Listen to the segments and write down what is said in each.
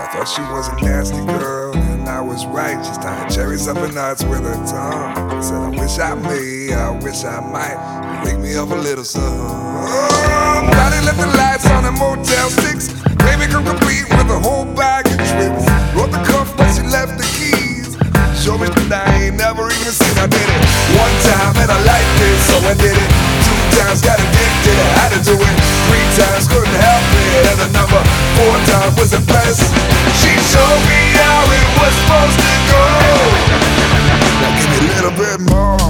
I thought she was a nasty girl, and I was right. She's tying cherries up her nuts with her tongue. I said, I wish I may, I wish I might. Wake me up a little something. Oh, Daddy left the lights on at Motel 6. Baby come complete with a whole bag of tricks. Wrote the cuff, but she left the keys. Show me that I ain't never even seen. I did it one time and I liked it, so I did it. 2 times got addicted, I had to do it. 3 times couldn't help it, and the number 4 times was the best. She showed me how it was supposed to go. Now give me a little bit more,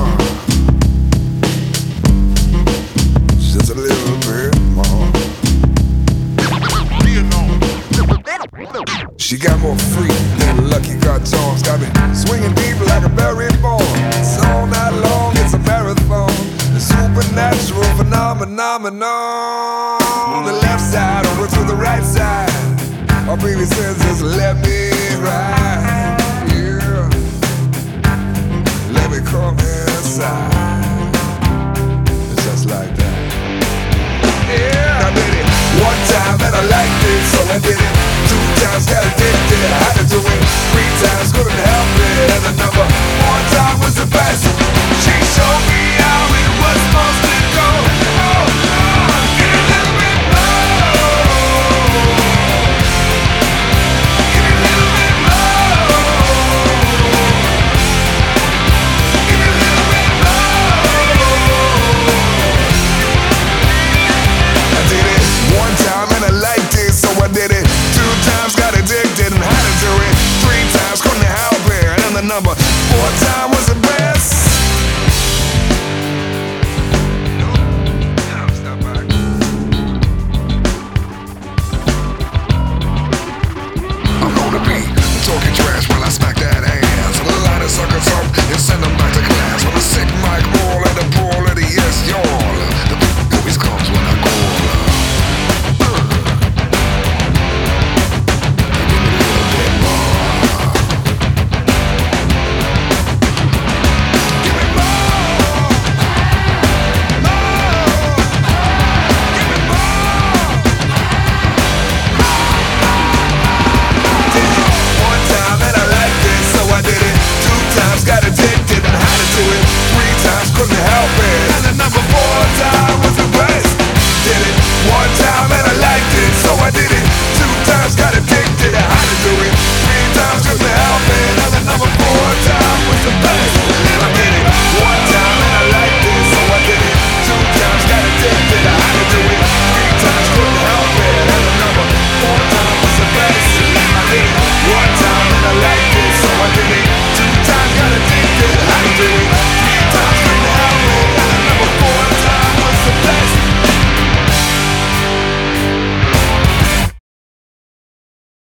just a little bit more. She got more freak than Lucky Cartoons. Got me swinging deep like a berry ball. It's all night long, it's a marathon. A supernatural phenomenon. The left side over to the right side. My baby says just let me ride. Yeah, let me come inside. It's just like that. Yeah, I did it 1 time and I liked it, so I did it. 2 times got addicted, I had to do it. 3 times couldn't help